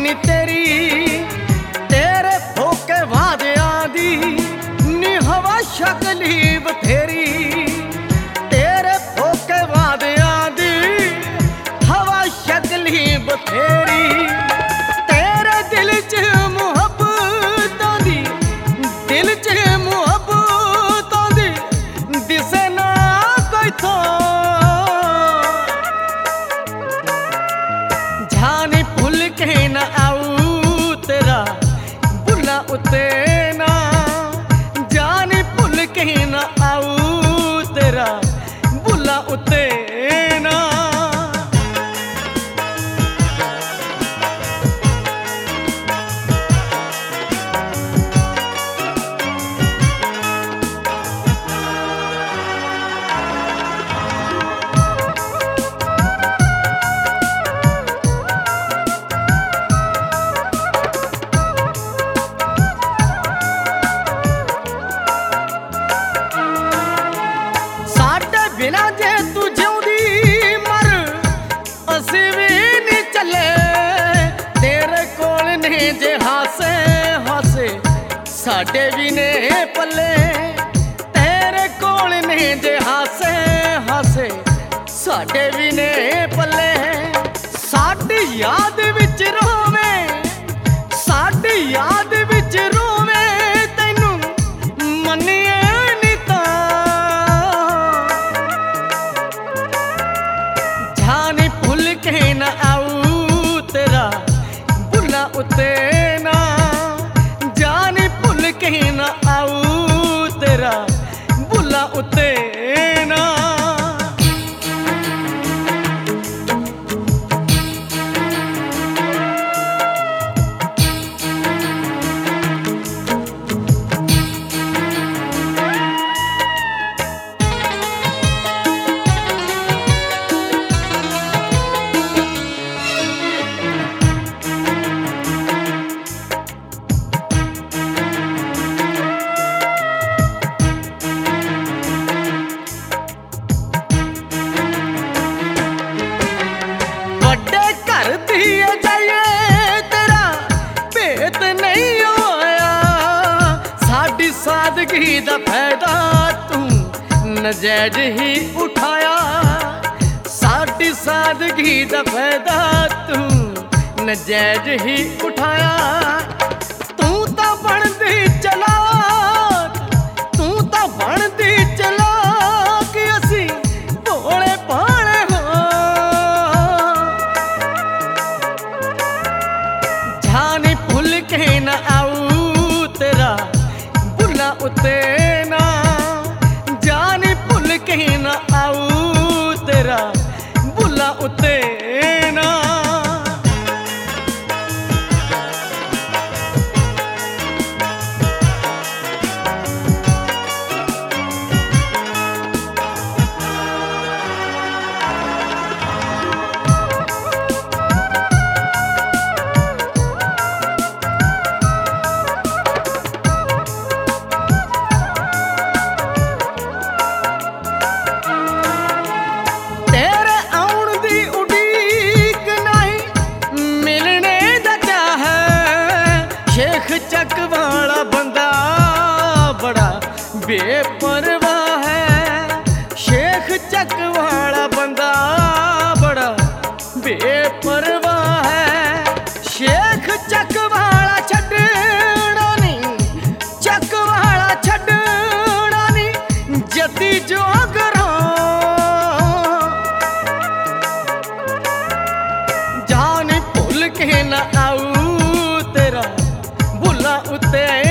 नी तेरी तेरे फोके वादियां दी नी हवा शकली बथेरी तेरे फोके वादियां दी हवा शकली बथेरी तेरे दिल च मुहब्बतां दी दिल च मुहब्बतां दी दिसे ना कोई थो जाने भुल के ना आऊ तेरा बुला उते ना जाने भुल के ना आऊ तेरा बुला उते ना बिना जे तू जिउंदी मर असी भी नहीं चले तेरे कोल ने जे हासे हासे साडे भी ने पले तेरे कोल ने जे हासे हासे साडे भी ने पले साडी याद विच रोवे साडी याद विच रोवे तैनू मन्निए के ना आऊ तेरा बुला उते ना जाने भुल के ना आऊ तेरा बुला उते ना सादगी दा फायदा तू नजायज ही उठाया साडी सादगी दा फायदा तू नजायज ही उठाया तू तो बनदी चला तू तो बनदी चला कि असी भोले भाले हो जाने भुल के ना आऊ तेरा बुला उते ना जाने भुल के ना आऊ तेरा बुला उते ना चक वाला बंदा बड़ा बेपरवाह है शेख चक वाला बंदा बड़ा बेपरवाह है शेख चक वाला छड्डना नहीं चक वाला छड्डना नहीं जती जो करो जाने भुल के ना आऊ तेरा बुला उते